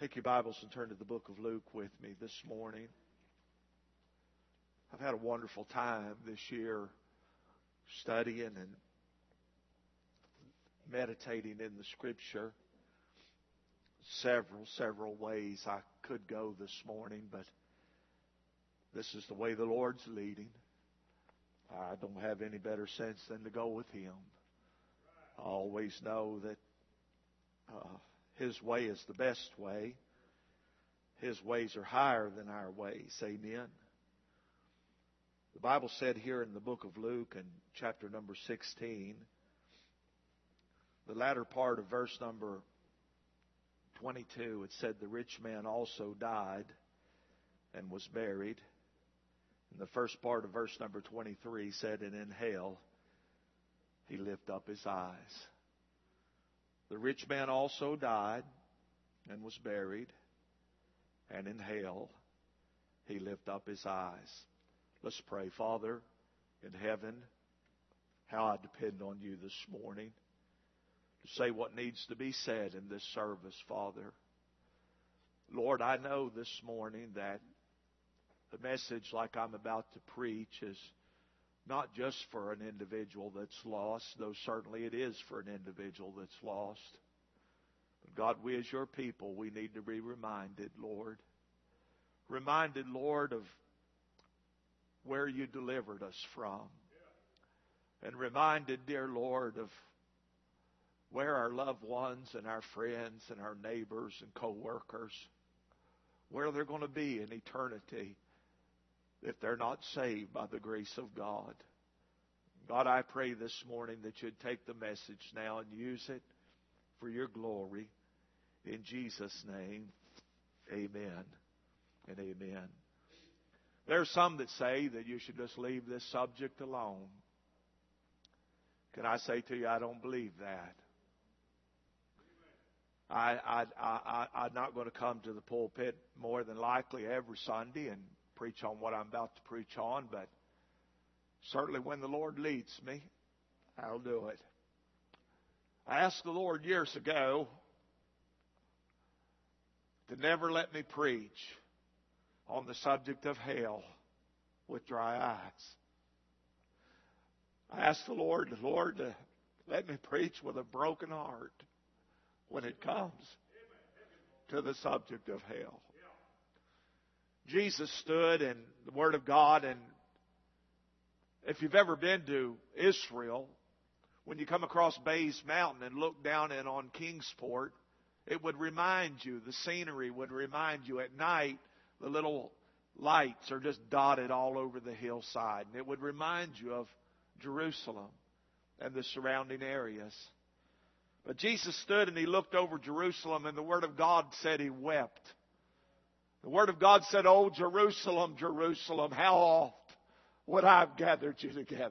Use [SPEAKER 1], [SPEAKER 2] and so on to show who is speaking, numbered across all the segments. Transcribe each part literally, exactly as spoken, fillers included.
[SPEAKER 1] Take your Bibles and turn to the book of Luke with me this morning. I've had a wonderful time this year studying and meditating in the Scripture. Several, several ways I could go this morning, but this is the way the Lord's leading. I don't have any better sense than to go with Him. I always know that uh, His way is the best way. His ways are higher than our ways. Amen. The Bible said here in the book of Luke in chapter number sixteen, the latter part of verse number twenty-two, it said, "The rich man also died and was buried." And the first part of verse number twenty-three said, "And in hell he lifted up his eyes." The rich man also died and was buried, and in hell he lifted up his eyes. Let's pray. Father in heaven, how I depend on You this morning to say what needs to be said in this service, Father. Lord, I know this morning that the message like I'm about to preach is not just for an individual that's lost, though certainly it is for an individual that's lost. But God, we as Your people, we need to be reminded, Lord. Reminded, Lord, of where You delivered us from. And reminded, dear Lord, of where our loved ones and our friends and our neighbors and co-workers, where they're going to be in eternity if they're not saved by the grace of God. God, I pray this morning that You'd take the message now and use it for Your glory. In Jesus' name, amen and amen. There are some that say that you should just leave this subject alone. Can I say to you, I don't believe that. I, I, I, I, I'm not going to come to the pulpit more than likely every Sunday and preach on what I'm about to preach on, but certainly when the Lord leads me, I'll do it. I asked the Lord years ago to never let me preach on the subject of hell with dry eyes. I asked the Lord, Lord, to let me preach with a broken heart when it comes to the subject of hell. Jesus stood in the Word of God, and if you've ever been to Israel, when you come across Bays Mountain and look down in on Kingsport, it would remind you, the scenery would remind you at night, the little lights are just dotted all over the hillside. And it would remind you of Jerusalem and the surrounding areas. But Jesus stood and He looked over Jerusalem, and the Word of God said He wept. The Word of God said, "Oh, Jerusalem, Jerusalem, how oft would I have gathered you together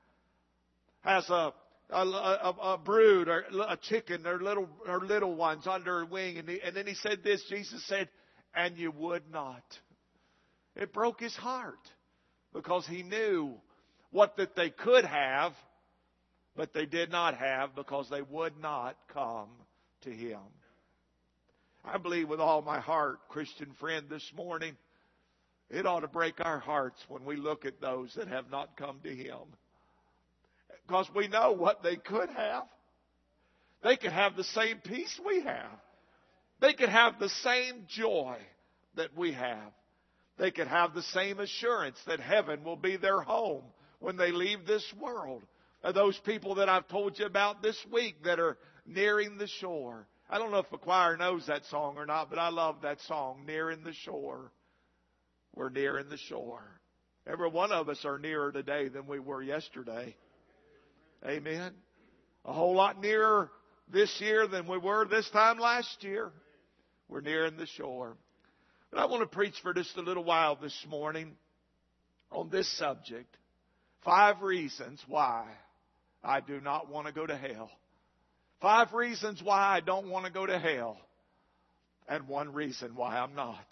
[SPEAKER 1] as a, a, a, a brood or a chicken or little, or little ones under a wing." And, he, and then He said this, Jesus said, "And you would not." It broke His heart because He knew what that they could have, but they did not have because they would not come to Him. I believe with all my heart, Christian friend, this morning, it ought to break our hearts when we look at those that have not come to Him. Because we know what they could have. They could have the same peace we have. They could have the same joy that we have. They could have the same assurance that heaven will be their home when they leave this world. Are those people that I've told you about this week that are nearing the shore. I don't know if the choir knows that song or not, but I love that song, "Nearing the Shore." We're nearing the shore. Every one of us are nearer today than we were yesterday. Amen. A whole lot nearer this year than we were this time last year. We're nearing the shore. But I want to preach for just a little while this morning on this subject. Five reasons why I do not want to go to hell. Five reasons why I don't want to go to hell. And one reason why I'm not.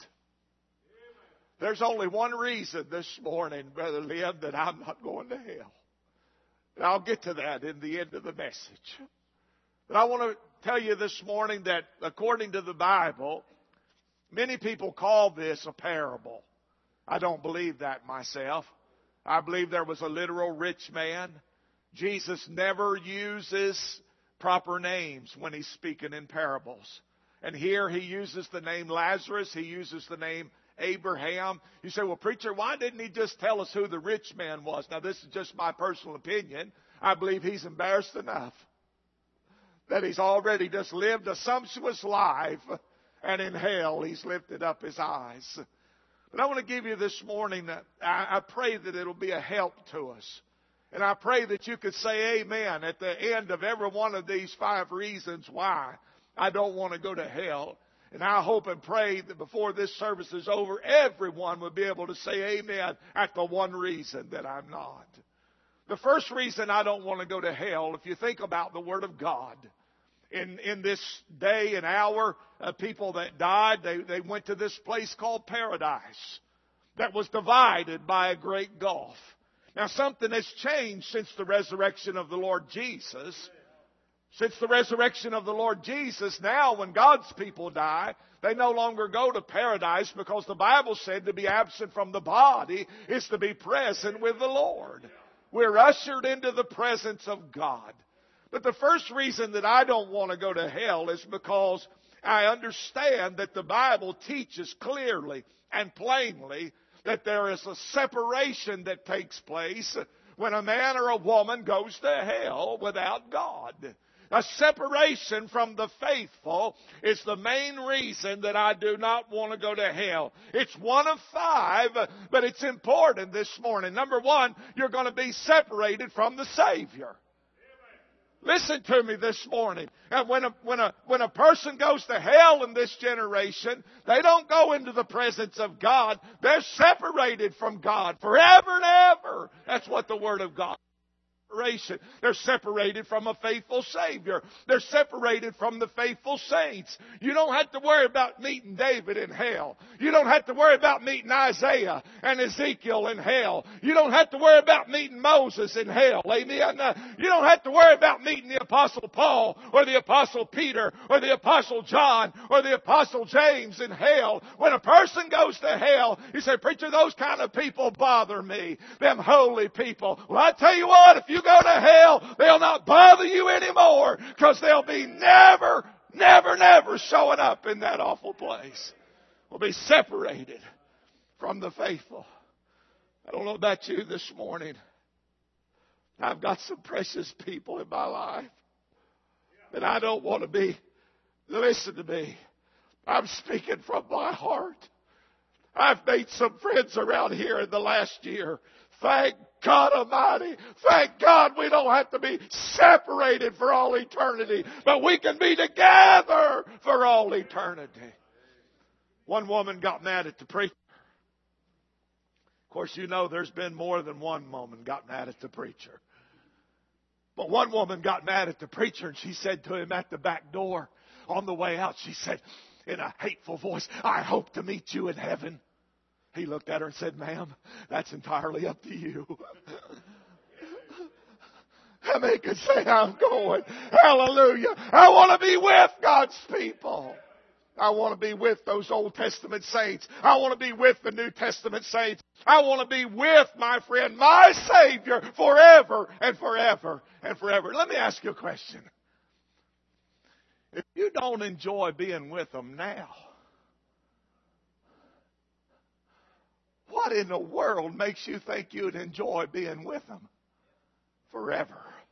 [SPEAKER 1] There's only one reason this morning, Brother Lynn, that I'm not going to hell. And I'll get to that in the end of the message. But I want to tell you this morning that according to the Bible, Many people call this a parable. I don't believe that myself. I believe there was a literal rich man. Jesus never uses proper names when he's speaking in parables. And here he uses the name Lazarus. He uses the name Abraham. You say, well, preacher, why didn't he just tell us who the rich man was? Now, this is just my personal opinion. I believe he's embarrassed enough that he's already just lived a sumptuous life, and in hell he's lifted up his eyes. But I want to give you this morning, I pray that it'll be a help to us. And I pray that you could say amen at the end of every one of these five reasons why I don't want to go to hell. And I hope and pray that before this service is over, everyone will be able to say amen at the one reason that I'm not. The first reason I don't want to go to hell, if you think about the Word of God, in, in this day and hour, uh, people that died, they, they went to this place called paradise that was divided by a great gulf. Now, something has changed since the resurrection of the Lord Jesus. Since the resurrection of the Lord Jesus, now when God's people die, they no longer go to paradise, because the Bible said to be absent from the body is to be present with the Lord. We're ushered into the presence of God. But the first reason that I don't want to go to hell is because I understand that the Bible teaches clearly and plainly that there is a separation that takes place when a man or a woman goes to hell without God. A separation from the faithful is the main reason that I do not want to go to hell. It's one of five, but it's important this morning. Number one, you're going to be separated from the Savior. Listen to me this morning. And when a, when a, when a person goes to hell in this generation, they don't go into the presence of God. They're separated from God forever and ever. That's what the Word of God. They're separated from a faithful Savior. They're separated from the faithful saints. You don't have to worry about meeting David in hell. You don't have to worry about meeting Isaiah and Ezekiel in hell. You don't have to worry about meeting Moses in hell. Amen. You don't have to worry about meeting the Apostle Paul or the Apostle Peter or the Apostle John or the Apostle James in hell. When a person goes to hell, you say, preacher, those kind of people bother me. Them holy people. Well, I tell you what, if you go to hell, they'll not bother you anymore, because they'll be never, never, never showing up in that awful place. We'll be separated from the faithful. I don't know about you this morning. I've got some precious people in my life that I don't want to be. Listen to me. I'm speaking from my heart. I've made some friends around here in the last year. Thank God Almighty. Thank God we don't have to be separated for all eternity, but we can be together for all eternity. One woman got mad at the preacher. Of course, you know there's been more than one woman got mad at the preacher. But one woman got mad at the preacher, and she said to him at the back door on the way out, she said in a hateful voice, I hope to meet you in heaven. He looked at her and said, ma'am, that's entirely up to you. How many can say I'm going? Hallelujah. I want to be with God's people. I want to be with those Old Testament saints. I want to be with the New Testament saints. I want to be with my friend, my Savior, forever and forever and forever. Let me ask you a question. If you don't enjoy being with them now, what in the world makes you think you'd enjoy being with them forever?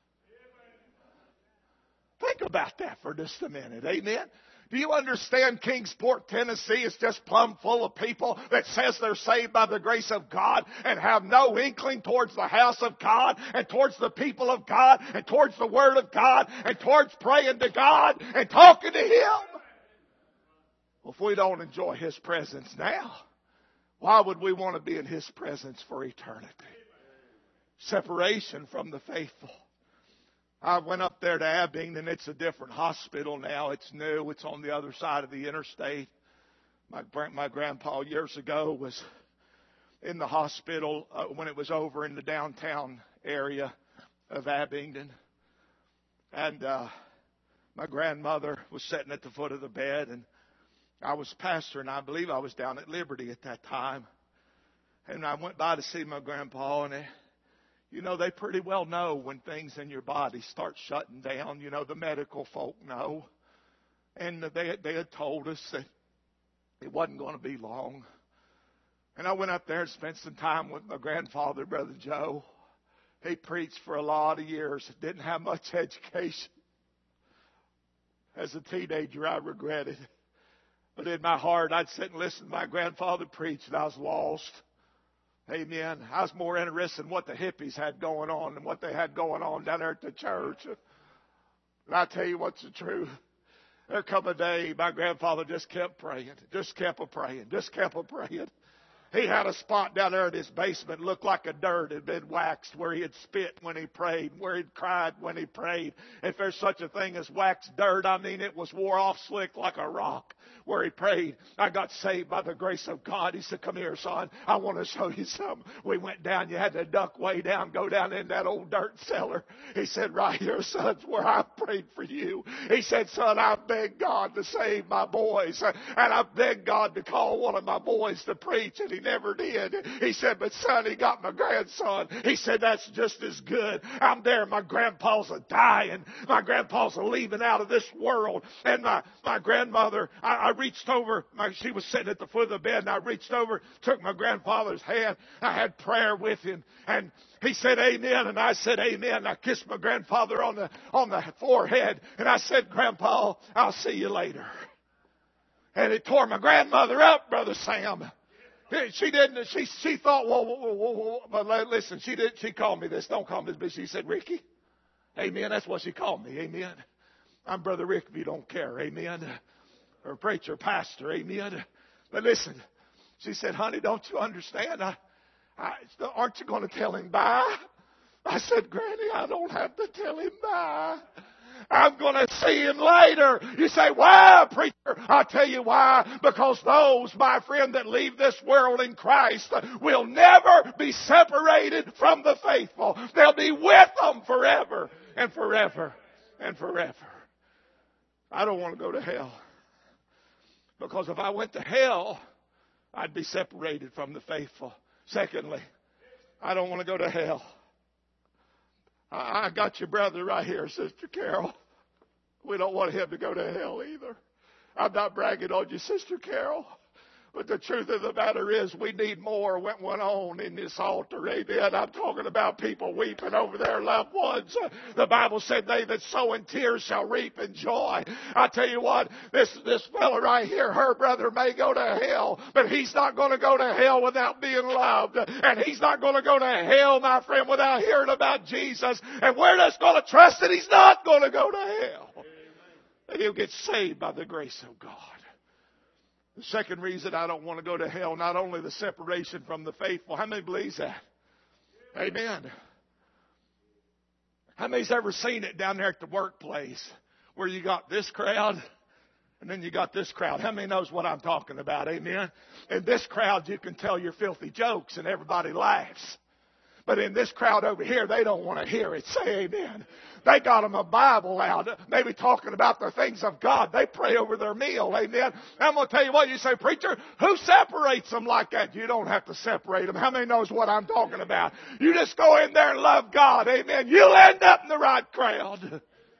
[SPEAKER 1] Think about that for just a minute. Amen. Do you understand Kingsport, Tennessee is just plumb full of people that says they're saved by the grace of God and have no inkling towards the house of God and towards the people of God and towards the Word of God and towards praying to God and talking to Him? Well, if we don't enjoy His presence now, why would we want to be in His presence for eternity? Separation from the faithful. I went up there to Abingdon. It's a different hospital now. It's new. It's on the other side of the interstate. My, my grandpa years ago was in the hospital uh, when it was over in the downtown area of Abingdon. And uh, my grandmother was sitting at the foot of the bed, and
[SPEAKER 2] I was pastor, and I believe I was down at Liberty at that time. And I went by to see my grandpa, and they, you know, they pretty well know when things in your body start shutting down. You know, the medical folk know. And they, they had told us that it wasn't going to be long. And I went up there and spent some time with my grandfather, Brother Joe. He preached for a lot of years. Didn't have much education. As a teenager, I regretted it. But in my heart, I'd sit and listen to my grandfather preach, and I was lost. Amen. I was more interested in what the hippies had going on than what they had going on down there at the church. And I tell you what's the truth. There come a day, my grandfather just kept praying, just kept a praying, just kept a praying. He had a spot down there in his basement, looked like a dirt had been waxed, where he had spit when he prayed, where he'd cried when he prayed. If there's such a thing as waxed dirt, I mean, it was wore off slick like a rock where he prayed. I got saved by the grace of God. He said, come here, son. I want to show you something. We went down. You had to duck way down, go down in that old dirt cellar. He said, right here, son's where I prayed for you. He said, son, I begged God to save my boys. And I begged God to call one of my boys to preach, and he never did. He said, but son, he got my grandson. He said, that's just as good. I'm there. My grandpa's a dying. My grandpa's a leaving out of this world. And my, my grandmother, I, I reached over. My, she was sitting at the foot of the bed, and I reached over, took my grandfather's hand. I had prayer with him, and he said, amen. And I said, amen. I kissed my grandfather on the, on the forehead, and I said, Grandpa, I'll see you later. And it tore my grandmother up, Brother Sam. She didn't, she, she thought, whoa, whoa, whoa, whoa, but listen, she did, she called me this. Don't call me this, but she said, Ricky. Amen. That's what she called me. Amen. I'm Brother Rick if you don't care. Amen. Or preacher, pastor. Amen. But listen, she said, honey, don't you understand? I, I, aren't you going to tell him bye? I said, Granny, I don't have to tell him bye. I'm going to see him later. You say, why, preacher? I'll tell you why. Because those, my friend, that leave this world in Christ will never be separated from the faithful. They'll be with them forever and forever and forever. I don't want to go to hell. Because if I went to hell, I'd be separated from the faithful. Secondly, I don't want to go to hell. I got your brother right here, Sister Carol. We don't want him to go to hell either. I'm not bragging on you, Sister Carol. But the truth of the matter is we need more what went on in this altar. Amen. I'm talking about people weeping over their loved ones. The Bible said they that sow in tears shall reap in joy. I tell you what, this, this fella right here, her brother may go to hell, but he's not going to go to hell without being loved. And he's not going to go to hell, my friend, without hearing about Jesus. And we're just going to trust that he's not going to go to hell. That he'll get saved by the grace of God. The second reason I don't want to go to hell, not only the separation from the faithful. How many believes that? Amen. How many's ever seen it down there at the workplace where you got this crowd and then you got this crowd? How many knows what I'm talking about? Amen. In this crowd, you can tell your filthy jokes and everybody laughs. But in this crowd over here, they don't want to hear it. Say amen. They got them a Bible out, maybe talking about the things of God. They pray over their meal. Amen. I'm going to tell you what, you say, preacher, who separates them like that? You don't have to separate them. How many knows what I'm talking about? You just go in there and love God. Amen. You'll end up in the right crowd.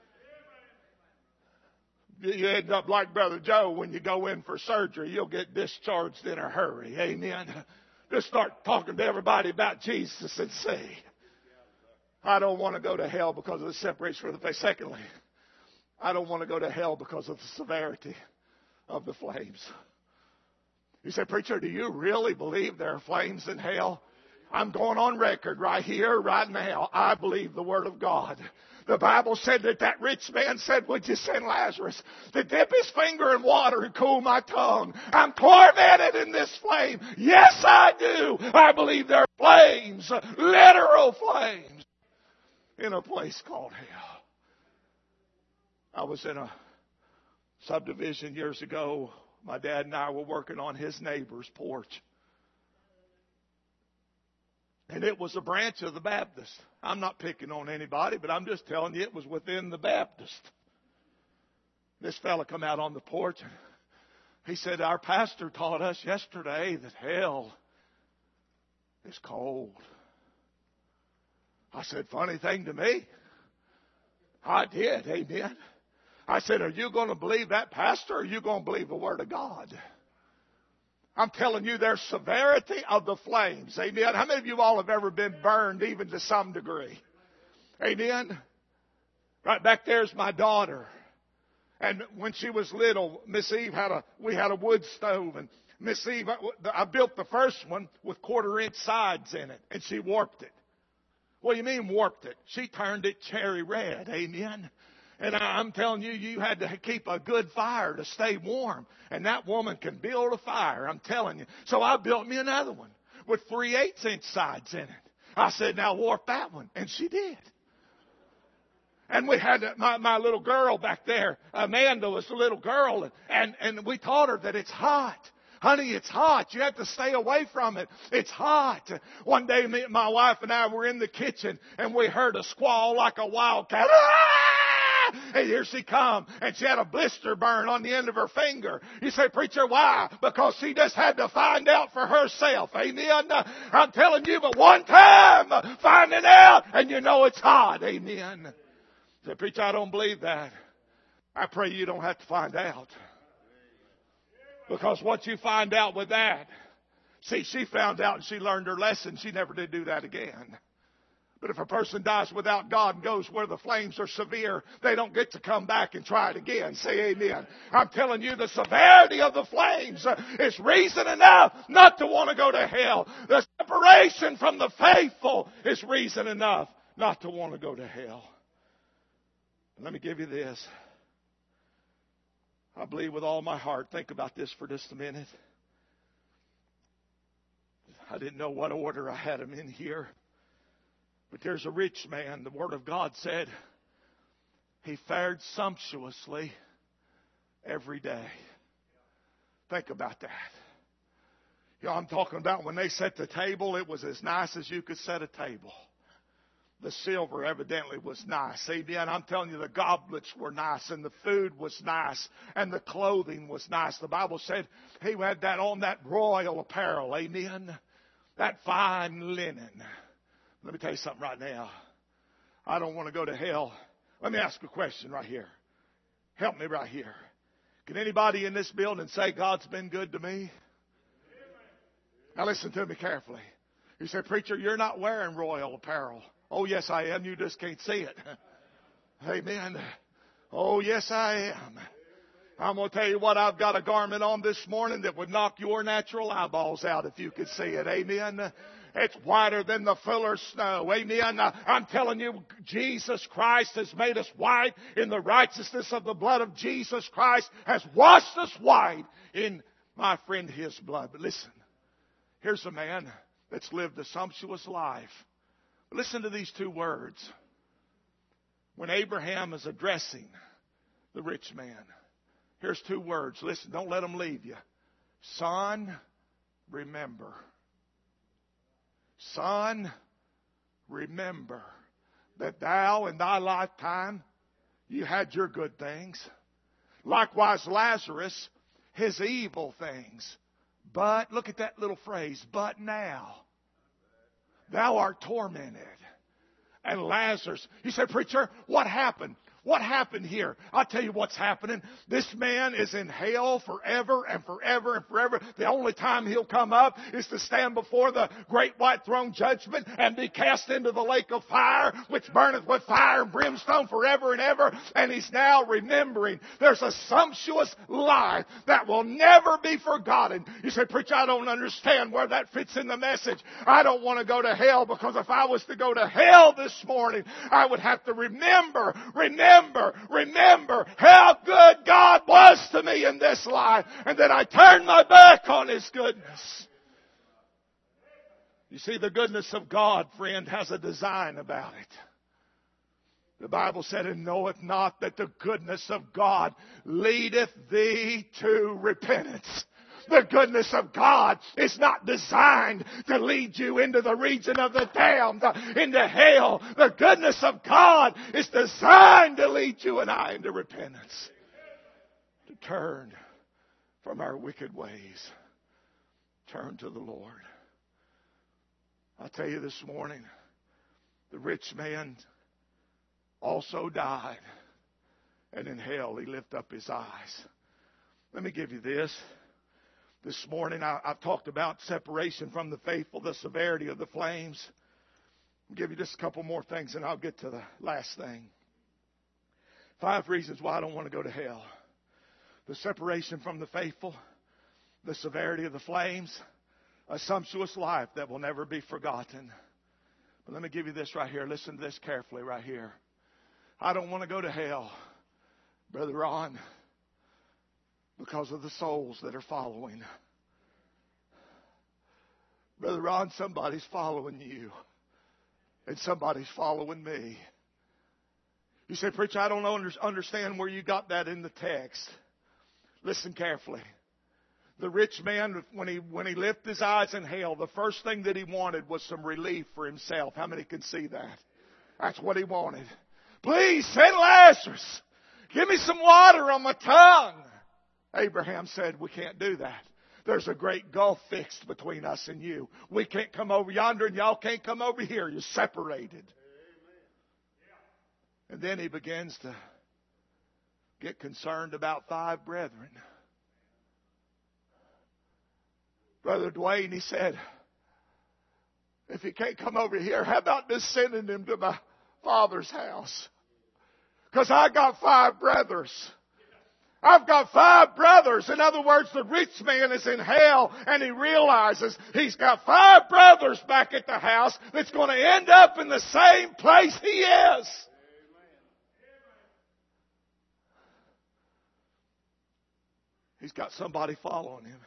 [SPEAKER 2] You end up like Brother Joe when you go in for surgery. You'll get discharged in a hurry. Amen. Just start talking to everybody about Jesus and say, I don't want to go to hell because of the separation from the faith. Secondly, I don't want to go to hell because of the severity of the flames. You say, preacher, do you really believe there are flames in hell? I'm going on record right here, right now. I believe the Word of God. The Bible said that that rich man said, would you send Lazarus to dip his finger in water and cool my tongue? I'm tormented in this flame. Yes, I do. I believe there are flames, literal flames, in a place called hell. I was in a subdivision years ago. My dad and I were working on his neighbor's porch. And it was a branch of the Baptist. I'm not picking on anybody, but I'm just telling you it was within the Baptist. This fella come out on the porch. He said, our pastor taught us yesterday that hell is cold. I said, funny thing to me. I did, amen. I said, are you going to believe that pastor, or are you going to believe the Word of God? I'm telling you, there's severity of the flames, amen. How many of you all have ever been burned even to some degree? Amen. Right back there's my daughter. And when she was little, Miss Eve had a, we had a wood stove, and Miss Eve, I built the first one with quarter inch sides in it, and she warped it. What do you mean warped it? She turned it cherry red, amen. And I'm telling you, you had to keep a good fire to stay warm. And that woman can build a fire, I'm telling you. So I built me another one with three eighths inch sides in it. I said, now warp that one. And she did. And we had my, my little girl back there. Amanda was a little girl. And, and, and we taught her that it's hot. Honey, it's hot. You have to stay away from it. It's hot. One day, me, my wife and I were in the kitchen, and we heard a squall like a wildcat. Ah! And here she come, and she had a blister burn on the end of her finger. You say, preacher, why? Because she just had to find out for herself. Amen. I'm telling you, but one time, finding out, and you know it's hot. Amen. Say, preacher, I don't believe that. I pray you don't have to find out. Because once you find out with that, see, she found out and she learned her lesson. She never did do that again. But if a person dies without God and goes where the flames are severe, they don't get to come back and try it again. Say amen. I'm telling you, the severity of the flames is reason enough not to want to go to hell. The separation from the faithful is reason enough not to want to go to hell. Let me give you this. I believe with all my heart. Think about this for just a minute. I didn't know what order I had them in here. But there's a rich man. The Word of God said he fared sumptuously every day. Think about that. You know, I'm talking about when they set the table, it was as nice as you could set a table. The silver evidently was nice. Amen. I'm telling you, the goblets were nice, and the food was nice, and the clothing was nice. The Bible said he had that on, that royal apparel. Amen. That fine linen. Let me tell you something right now. I don't want to go to hell. Let me ask a question right here. Help me right here. Can anybody in this building say God's been good to me? Now listen to me carefully. You say, preacher, you're not wearing royal apparel. Oh, yes, I am. You just can't see it. Amen. Oh, yes, I am. I'm going to tell you what, I've got a garment on this morning that would knock your natural eyeballs out if you could see it. Amen. It's whiter than the fuller's snow. Amen. I'm telling you, Jesus Christ has made us white in the righteousness of the blood of Jesus Christ has washed us white in, my friend, His blood. But listen, here's a man that's lived a sumptuous life. Listen to these two words. When Abraham is addressing the rich man, here's two words. Listen, don't let them leave you. Son, remember. Son, remember that thou in thy lifetime, you had your good things. Likewise, Lazarus, his evil things. But, look at that little phrase, but now thou art tormented. And Lazarus, you say, preacher, what happened? What happened here? I'll tell you what's happening. This man is in hell forever and forever and forever. The only time he'll come up is to stand before the great white throne judgment and be cast into the lake of fire, which burneth with fire and brimstone forever and ever. And he's now remembering there's a sumptuous life that will never be forgotten. You say, preacher, I don't understand where that fits in the message. I don't want to go to hell, because if I was to go to hell this morning, I would have to remember, remember, Remember, remember how good God was to me in this life, and that I turned my back on His goodness. You see, the goodness of God, friend, has a design about it. The Bible said, and knoweth not that the goodness of God leadeth thee to repentance. The goodness of God is not designed to lead you into the region of the damned, into hell. The goodness of God is designed to lead you and I into repentance. To turn from our wicked ways. Turn to the Lord. I tell you this morning, the rich man also died, and in hell he lifted up his eyes. Let me give you this. This morning I, I've talked about separation from the faithful, the severity of the flames. I'll give you just a couple more things and I'll get to the last thing. Five reasons why I don't want to go to hell. The separation from the faithful, the severity of the flames, a sumptuous life that will never be forgotten. But let me give you this right here. Listen to this carefully right here. I don't want to go to hell, Brother Ron, because of the souls that are following. Brother Ron, somebody's following you. And somebody's following me. You say, preacher, I don't understand where you got that in the text. Listen carefully. The rich man, when he when he lifted his eyes in hell, the first thing that he wanted was some relief for himself. How many can see that? That's what he wanted. Please send Lazarus. Give me some water on my tongue. Abraham said, we can't do that. There's a great gulf fixed between us and you. We can't come over yonder and y'all can't come over here. You're separated. And then he begins to get concerned about five brethren. Brother Dwayne, he said, if he can't come over here, how about just sending him to my father's house? Because I got five brothers. I've got five brothers. In other words, the rich man is in hell and he realizes he's got five brothers back at the house that's going to end up in the same place he is. He's got somebody following him.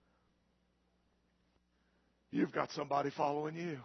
[SPEAKER 2] You've got somebody following you.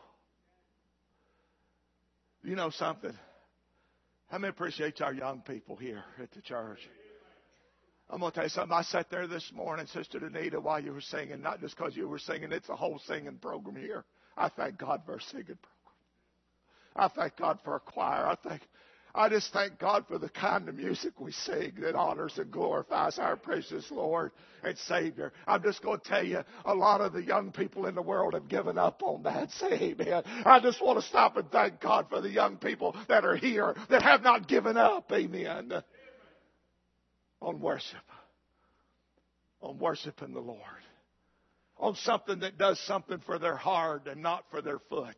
[SPEAKER 2] You know something? How many appreciate our young people here at the church? I'm going to tell you something. I sat there this morning, Sister Danita, while you were singing, not just because you were singing. It's a whole singing program here. I thank God for a singing program. I thank God for a choir. I thank, I just thank God for the kind of music we sing that honors and glorifies our precious Lord and Savior. I'm just going to tell you, a lot of the young people in the world have given up on that. Say amen. I just want to stop and thank God for the young people that are here that have not given up. Amen. On worship. On worshiping the Lord. On something that does something for their heart and not for their foot.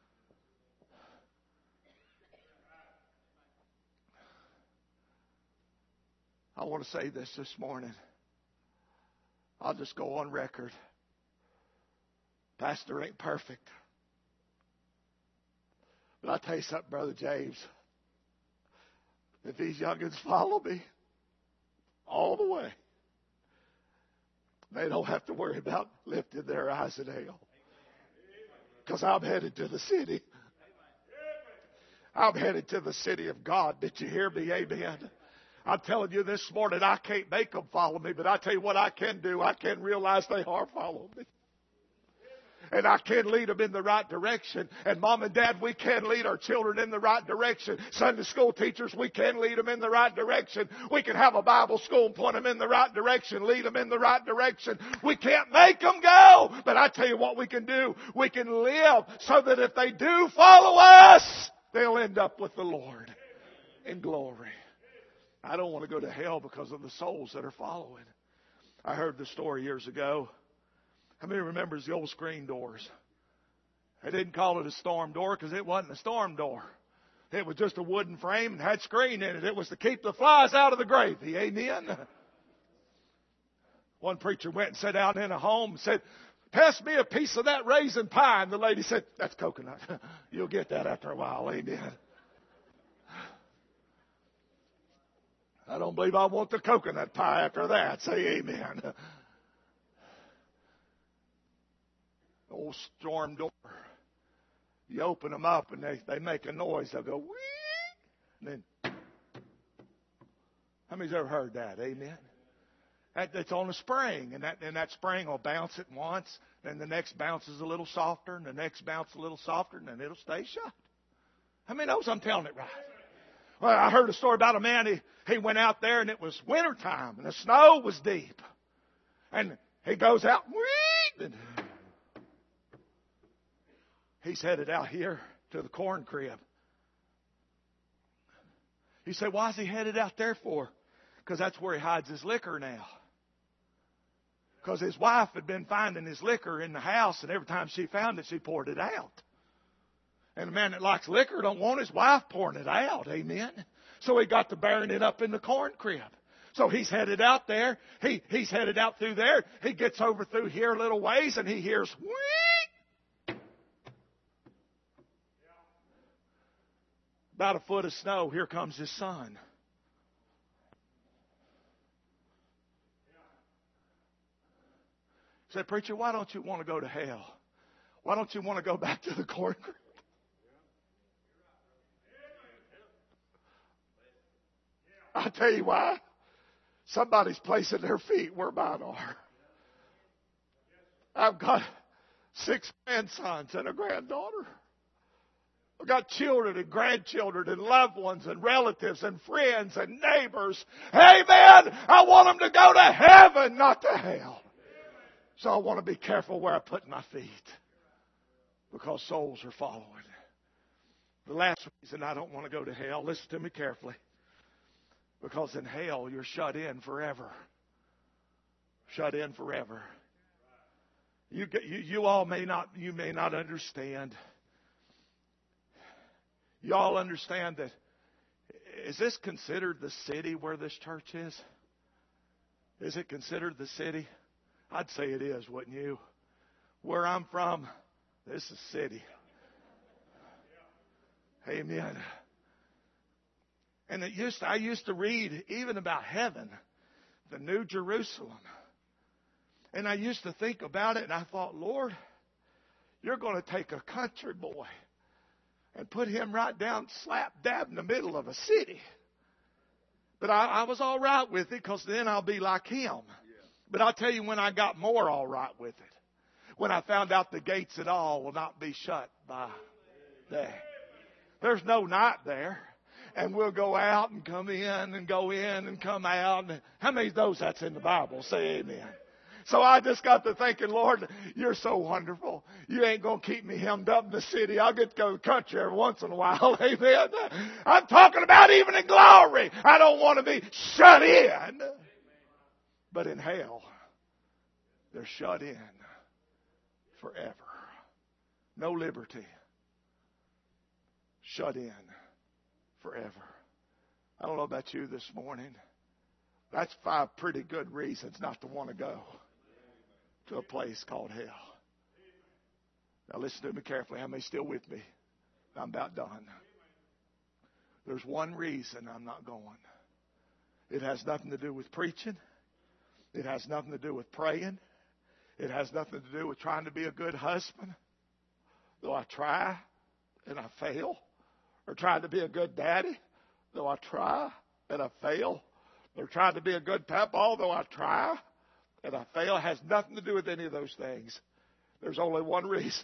[SPEAKER 2] I want to say this this morning. I'll just go on record. Pastor ain't perfect. But I'll tell you something, Brother James. If these youngins follow me all the way, they don't have to worry about lifting their eyes in hell. Because I'm headed to the city. I'm headed to the city of God. Did you hear me? Amen. I'm telling you this morning, I can't make them follow me, but I tell you what I can do. I can realize they are following me. And I can lead them in the right direction. And Mom and Dad, we can lead our children in the right direction. Sunday school teachers, we can lead them in the right direction. We can have a Bible school and point them in the right direction, lead them in the right direction. We can't make them go. But I tell you what we can do. We can live so that if they do follow us, they'll end up with the Lord in glory. I don't want to go to hell because of the souls that are following. I heard the story years ago. How many remembers the old screen doors? They didn't call it a storm door because it wasn't a storm door. It was just a wooden frame and had screen in it. It was to keep the flies out of the gravy. Amen? One preacher went and sat down in a home and said, pass me a piece of that raisin pie. And the lady said, that's coconut. You'll get that after a while. Amen. I don't believe I want the coconut pie after that. Say amen. Old storm door. You open them up and they, they make a noise. They'll go, wee! And then, how many's ever heard that? Amen. That, that's on a spring. And that, and that spring will bounce it once. Then the next bounces a little softer. And the next bounce a little softer. And then it'll stay shut. How many knows I'm telling it right? Well, I heard a story about a man. He, he went out there and it was wintertime and the snow was deep. And he goes out. And he's headed out here to the corn crib. You say, why is he headed out there for? Because that's where he hides his liquor now. Because his wife had been finding his liquor in the house, and every time she found it, she poured it out. And a man that likes liquor don't want his wife pouring it out. Amen. So he got to bearing it up in the corn crib. So he's headed out there. He, he's headed out through there. He gets over through here a little ways, and he hears, wheat. About a foot of snow. Here comes his son. He said, preacher, why don't you want to go to hell? Why don't you want to go back to the corn crib? I'll tell you why. Somebody's placing their feet where mine are. I've got six grandsons and a granddaughter. I've got children and grandchildren and loved ones and relatives and friends and neighbors. Amen. I want them to go to heaven, not to hell. So I want to be careful where I put my feet, because souls are following. The last reason I don't want to go to hell, listen to me carefully, because in hell you're shut in forever. Shut in forever. You, you, you all may not, you may not understand. You all understand that. Is this considered the city where this church is? Is it considered the city? I'd say it is, wouldn't you? Where I'm from, this is city. Amen. And it used to, I used to read even about heaven, the New Jerusalem. And I used to think about it, and I thought, Lord, you're going to take a country boy and put him right down slap dab in the middle of a city. But I, I was all right with it, because then I'll be like him. But I'll tell you when I got more all right with it. When I found out the gates at all will not be shut by day. There's no night there. And we'll go out and come in and go in and come out. How many of those that's in the Bible? Say amen. So I just got to thinking, Lord, you're so wonderful. You ain't going to keep me hemmed up in the city. I'll get to go to the country every once in a while. Amen. I'm talking about even in glory. I don't want to be shut in. But in hell, they're shut in forever. No liberty. Shut in forever. I don't know about you this morning. That's five pretty good reasons not to want to go to a place called hell. Now listen to me carefully. How many still with me? I'm about done. There's one reason I'm not going. It has nothing to do with preaching. It has nothing to do with praying. It has nothing to do with trying to be a good husband, though I try and I fail. Or trying to be a good daddy, though I try and I fail. Or trying to be a good papa, though I try and I fail. It has nothing to do with any of those things. There's only one reason.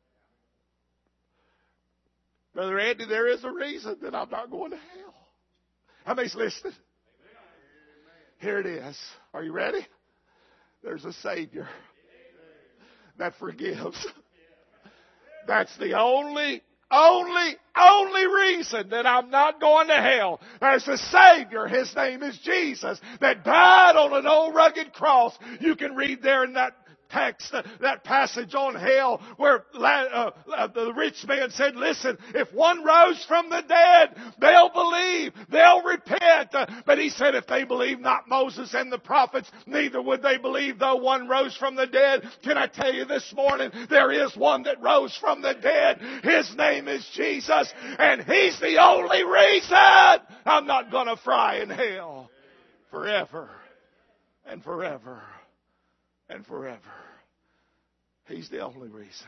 [SPEAKER 2] Brother Andy, there is a reason that I'm not going to hell. How many's listening? Here it is. Are you ready? There's a Savior that forgives. That's the only, only, only reason that I'm not going to hell. There's a Savior. His name is Jesus, that died on an old rugged cross. You can read there in that text, that passage on hell, where uh, uh, the rich man said, listen, if one rose from the dead, they'll believe, they'll repent. Uh, but he said, if they believe not Moses and the prophets, neither would they believe though one rose from the dead. Can I tell you this morning, there is one that rose from the dead. His name is Jesus, and He's the only reason I'm not going to fry in hell forever and forever and forever. He's the only reason.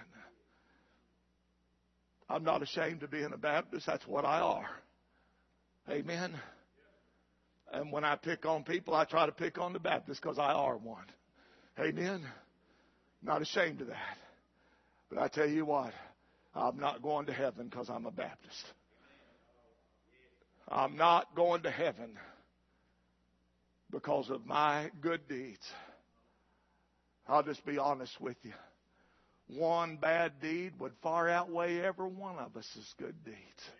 [SPEAKER 2] I'm not ashamed of being a Baptist. That's what I are. Amen. And when I pick on people, I try to pick on the Baptists because I are one. Amen. Not ashamed of that. But I tell you what, I'm not going to heaven because I'm a Baptist. I'm not going to heaven because of my good deeds. I'll just be honest with you. One bad deed would far outweigh every one of us' good deeds.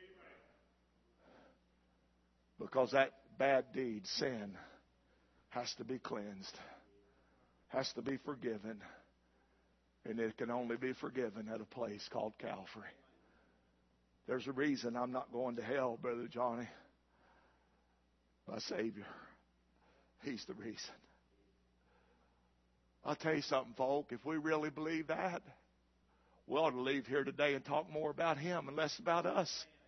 [SPEAKER 2] Because that bad deed, sin, has to be cleansed, has to be forgiven. And it can only be forgiven at a place called Calvary. There's a reason I'm not going to hell, Brother Johnny. My Savior, He's the reason. I'll tell you something, folk. If we really believe that, we ought to leave here today and talk more about Him and less about us.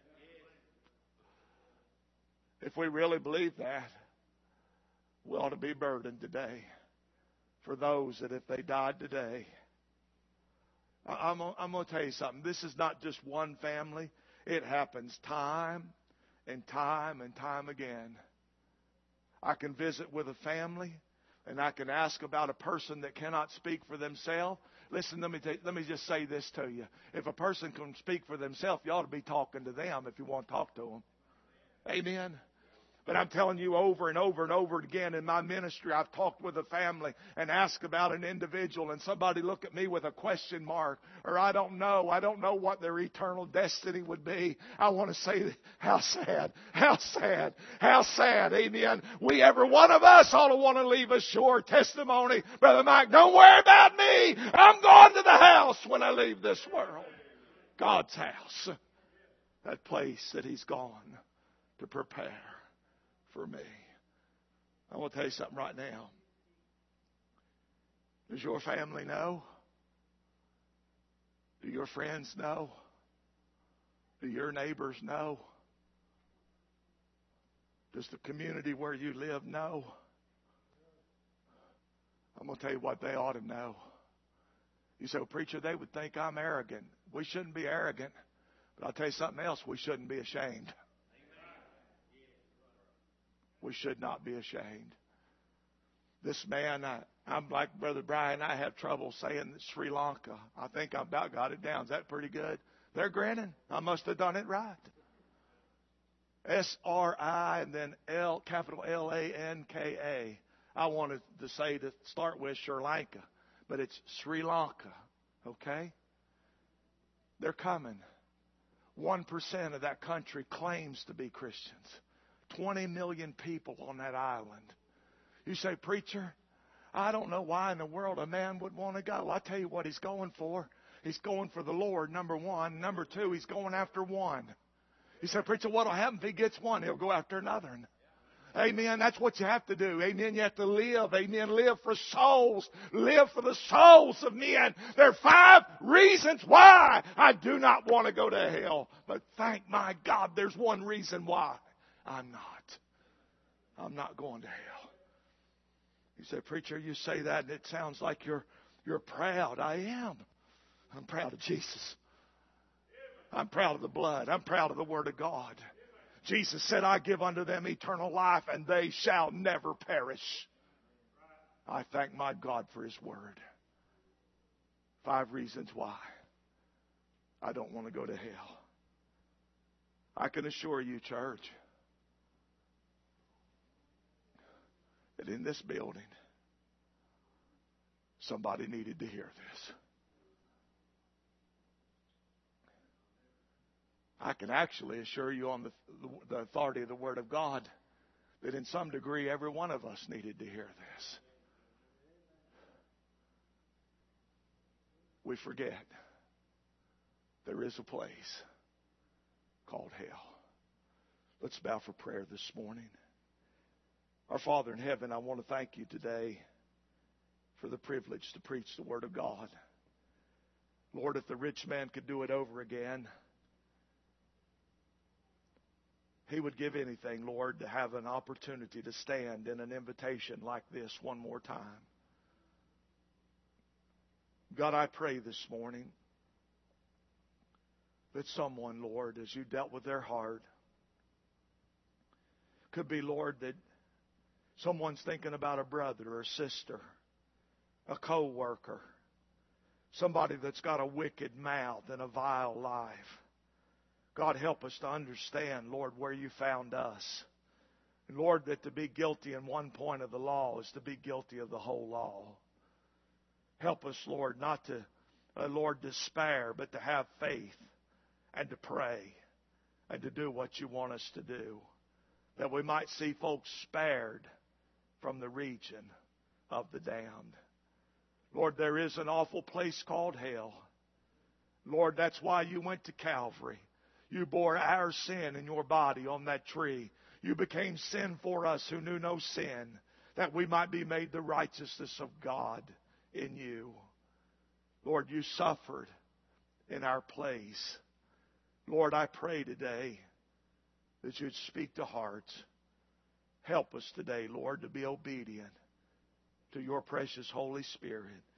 [SPEAKER 2] If we really believe that, we ought to be burdened today for those that if they died today. I'm, I'm going to tell you something. This is not just one family. It happens time and time and time again. I can visit with a family, and I can ask about a person that cannot speak for themselves. Listen, let me tell you, let me just say this to you. If a person can speak for themselves, you ought to be talking to them if you want to talk to them. Amen. But I'm telling you, over and over and over again in my ministry, I've talked with a family and asked about an individual, and somebody look at me with a question mark, or I don't know. I don't know what their eternal destiny would be. I want to say, how sad, how sad, how sad. Amen. We, every one of us, ought to want to leave a sure testimony. Brother Mike, don't worry about me. I'm going to the house when I leave this world. God's house. That place that He's gone to prepare for me. I want to tell you something right now. Does your family know? Do your friends know? Do your neighbors know? Does the community where you live know? I'm going to tell you what they ought to know. You say, well, preacher, they would think I'm arrogant. We shouldn't be arrogant. But I'll tell you something else. We shouldn't be ashamed. We should not be ashamed. This man, I, I'm like Brother Brian, I have trouble saying that Sri Lanka. I think I about got it down. Is that pretty good? They're grinning. I must have done it right. S R I and then L, capital L A N K A. I wanted to say to start with Sri Lanka, but it's Sri Lanka. Okay? They're coming. One percent of that country claims to be Christians. twenty million people on that island. You say, preacher, I don't know why in the world a man would want to go. I'll tell you what he's going for. He's going for the Lord, number one. Number two, he's going after one. You say, preacher, what will happen if he gets one? He'll go after another. Amen. That's what you have to do. Amen. You have to live. Amen. Live for souls. Live for the souls of men. There are five reasons why I do not want to go to hell. But thank my God, there's one reason why. I'm not. I'm not going to hell. You say, preacher, you say that and it sounds like you're you're proud. I am. I'm proud of Jesus. I'm proud of the blood. I'm proud of the Word of God. Jesus said, I give unto them eternal life and they shall never perish. I thank my God for His Word. Five reasons why I don't want to go to hell. I can assure you, church, that in this building, somebody needed to hear this. I can actually assure you on the, the authority of the Word of God that in some degree every one of us needed to hear this. We forget there is a place called hell. Let's bow for prayer this morning. Our Father in heaven, I want to thank you today for the privilege to preach the Word of God. Lord, if the rich man could do it over again, he would give anything, Lord, to have an opportunity to stand in an invitation like this one more time. God, I pray this morning that someone, Lord, as you dealt with their heart, could be, Lord, that someone's thinking about a brother or a sister, a co-worker, somebody that's got a wicked mouth and a vile life. God, help us to understand, Lord, where you found us. And Lord, that to be guilty in one point of the law is to be guilty of the whole law. Help us, Lord, not to, uh, Lord, despair, but to have faith and to pray and to do what you want us to do, that we might see folks spared from the region of the damned. Lord, there is an awful place called hell. Lord, that's why you went to Calvary. You bore our sin in your body on that tree. You became sin for us who knew no sin, that we might be made the righteousness of God in you. Lord, you suffered in our place. Lord, I pray today that you'd speak to hearts. Help us today, Lord, to be obedient to your precious Holy Spirit.